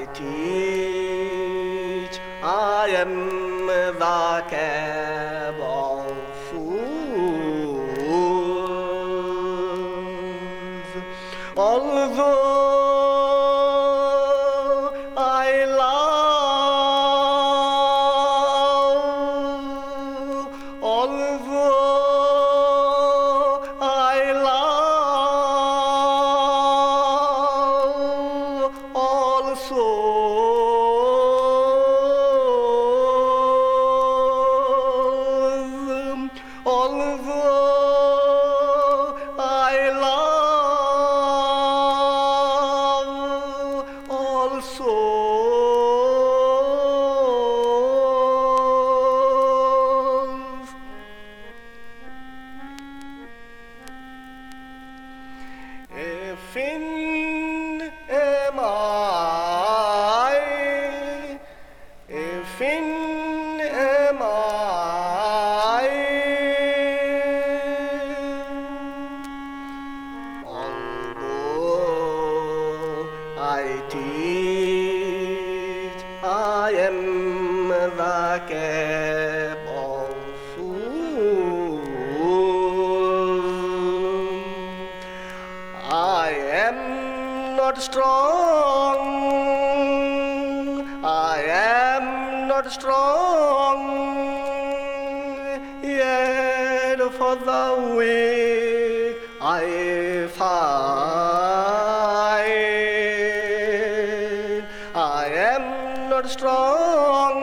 teach, I am the cab of fools. Although I love, although I love all souls, although I love all souls. If in am I, if in am I, although I teach, I am the cap of fools. I am not strong, I am not strong, yet for the weak I fight. I am not strong,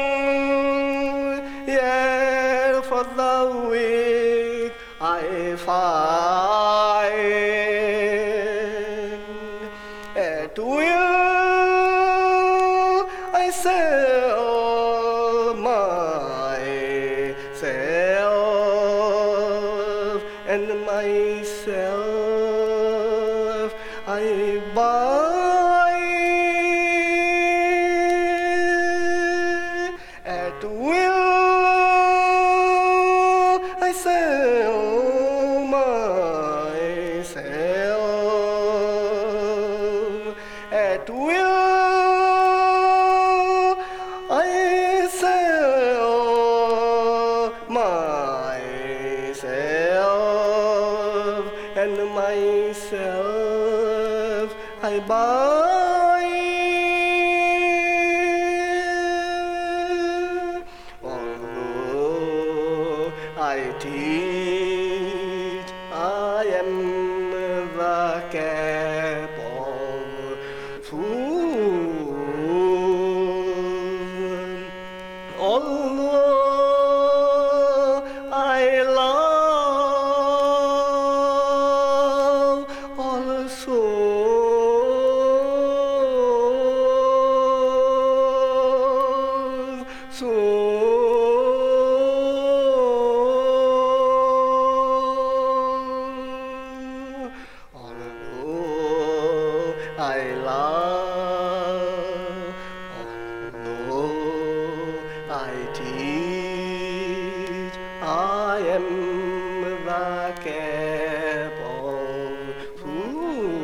yet for the weak I fight. At will I sell myself, and myself I buy. At will I sell myself, at will I sell myself, and myself I buy. Although I teach, I am the cap of fools. Although I love all souls, although I love, although I teach, I am the cap of fools.